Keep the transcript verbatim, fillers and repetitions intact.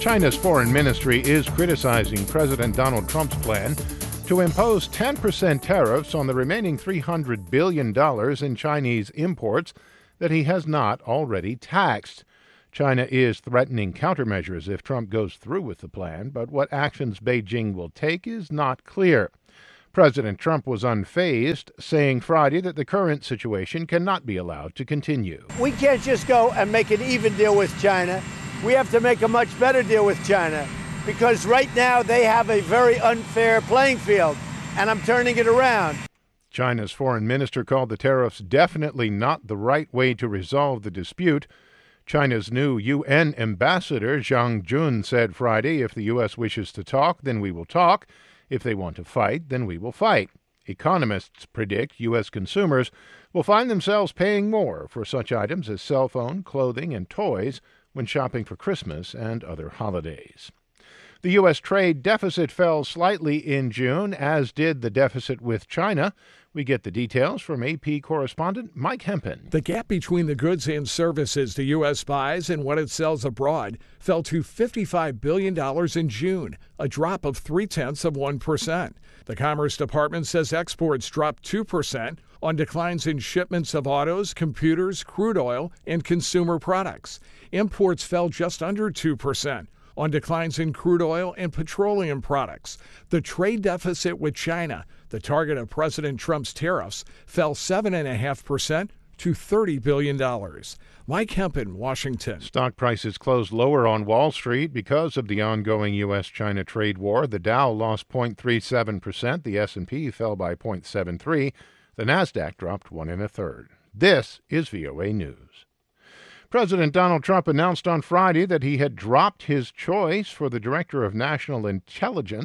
China's foreign ministry is criticizing President Donald Trump's plan to impose ten percent tariffs on the remaining three hundred billion dollars in Chinese imports that he has not already taxed. China is threatening countermeasures if Trump goes through with the plan, but what actions Beijing will take is not clear. President Trump was unfazed, saying Friday that the current situation cannot be allowed to continue. We can't just go and make an even deal with China. We have to make a much better deal with China because right now they have a very unfair playing field, and I'm turning it around. China's foreign minister called the tariffs definitely not the right way to resolve the dispute. China's new U N ambassador, Zhang Jun, said Friday, if the U S wishes to talk, then we will talk. If they want to fight, then we will fight. Economists predict U S consumers will find themselves paying more for such items as cell phone, clothing, and toys when shopping for Christmas and other holidays. The U S trade deficit fell slightly in June, as did the deficit with China. We get the details from A P correspondent Mike Hempen. The gap between the goods and services the U S buys and what it sells abroad fell to fifty-five billion dollars in June, a drop of three-tenths of one percent. The Commerce Department says exports dropped two percent on declines in shipments of autos, computers, crude oil, and consumer products. Imports fell just under two percent on declines in crude oil and petroleum products. The trade deficit with China, the target of President Trump's tariffs, fell seven point five percent to thirty billion dollars. Mike Hempen, Washington. Stock prices closed lower on Wall Street because of the ongoing U S China trade war. The Dow lost zero point three seven percent. The S and P fell by zero point seven three. The Nasdaq dropped one and a third. This is V O A News. President Donald Trump announced on Friday that he had dropped his choice for the Director of National Intelligence.